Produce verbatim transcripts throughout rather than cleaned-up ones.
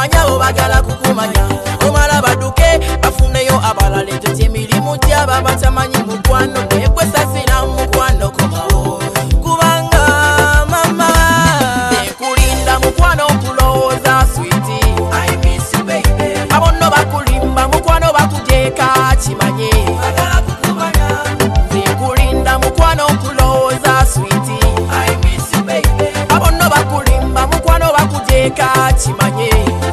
bakumanya bo bagala kukumanya omala baduke bafuneyo abalala ekyo kyemirimu gyaba batamanyi mukwano nebwe sasira mukwano komawo kubanga mama ekulinda mukwano okulowooza switi I miss you baby abono bakulimba mukwano bakujeka kimanye bagala kukumanya ekulinda mukwano okulowooza switi I miss you baby abono bakulimba mukwano bakujeka kimanye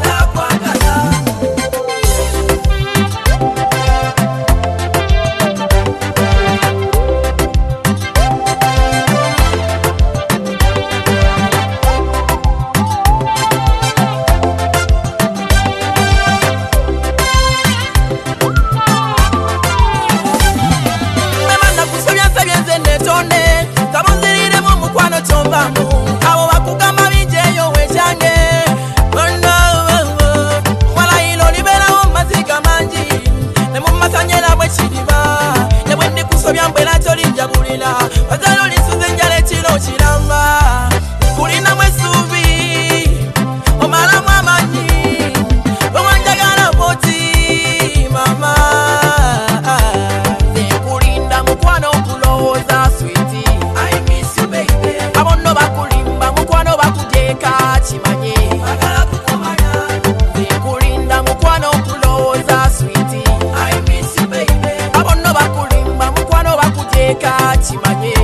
abo bakugamba bijeyo wejange mwalayiro liberawo maziga mangi ne mumasanyera bwe kiriba ne bwe ndikusobya mbwera kyolinjabulira wazalo lisuze enjala ekiro kiramba kulinamu essuubi omalamu amanyi owanjagala bwoti mama nekulinda mukwano okulowooza switi I miss you baby abono bakulimba mukwano bakujeka kimanye bagala kukumanya nekulinda mukwano okulowooza switi I miss you baby abono bakulimba mukwano bakujeka kimanye